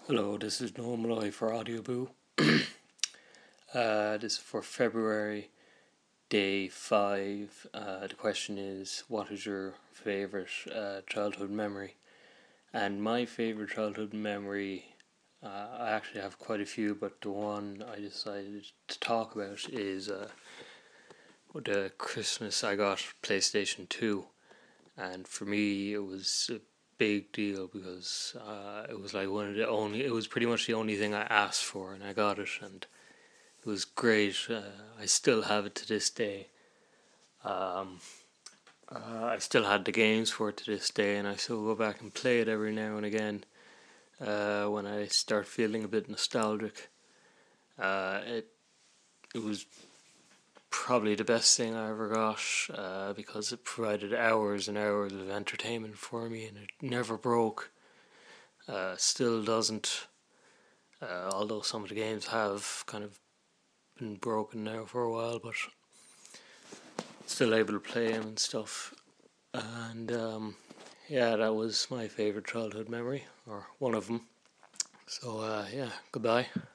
Hello, this is Noah Malloy for Audioboo. This is for February, day 5. The question is, what is your favourite childhood memory? And my favourite childhood memory, I actually have quite a few, but the one I decided to talk about is the Christmas I got PlayStation 2. And for me, it was a big deal because it was like it was pretty much the only thing I asked for, and I got it, and it was great. I still have it to this day. Um, I still had the games for it to this day, and I still go back and play it every now and again when I start feeling a bit nostalgic. It was probably the best thing I ever got because it provided hours and hours of entertainment for me, and it never broke. Still doesn't, although some of the games have kind of been broken now for a while, but still able to play them and stuff. And yeah, that was my favourite childhood memory, or one of them. So yeah, goodbye.